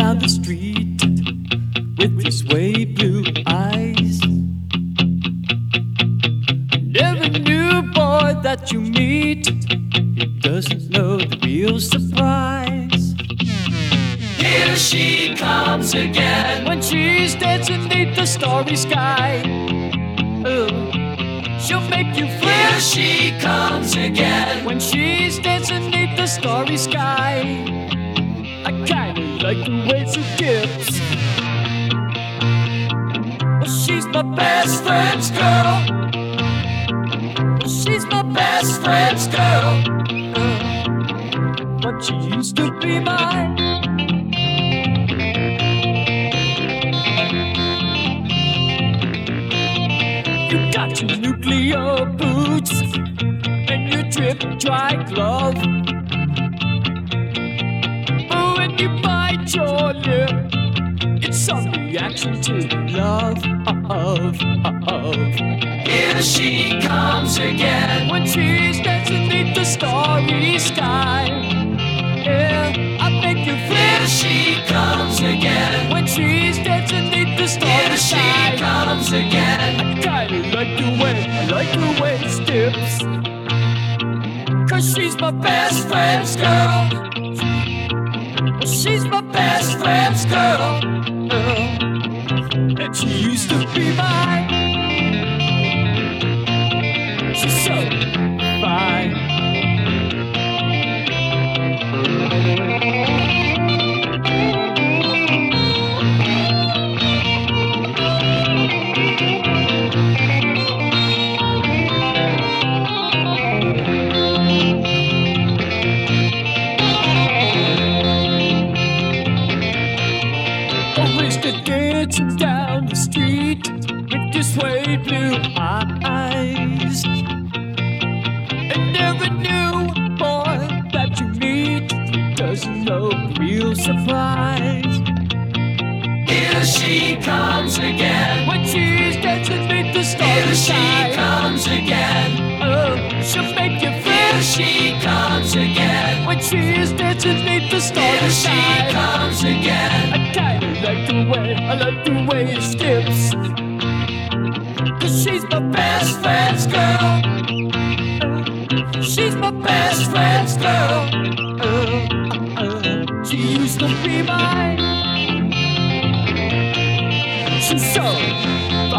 down the street with his way blue eyes. Never new boy that you meet, he doesn't know the real surprise. Here she comes again when she's dancing beneath the starry sky. She'll make you feel. Here she comes again when she's dancing beneath the starry sky. I kinda like the way she dips. Well, she's my best friend's girl. Well, she's my best friend's girl. But she used to be mine. You got your nuclear boots and your drip dry glove. But when you bite your lip, it's some reaction to love. Here she comes again when she's dancing beneath the starry sky. Yeah, I make you feel. Here she comes again when she's dancing beneath the starry sky. Here she comes again. I kinda like the way she dips. 'Cause she's my best friend's girl. She's my best friend's girl. And she used to be mine. She's so fine. Dancing down the street with your suede blue eyes. And every new boy that you meet, he doesn't know the real surprise. Here she comes again when she's dancing beneath the starry sky. Here she comes again. She'll make you feel. Here she comes again when she's dancing beneath the starry sky. Here she comes again. I like the way she dips. 'Cause she's my best friend's girl. She's my best friend's girl. She used to be mine. She's so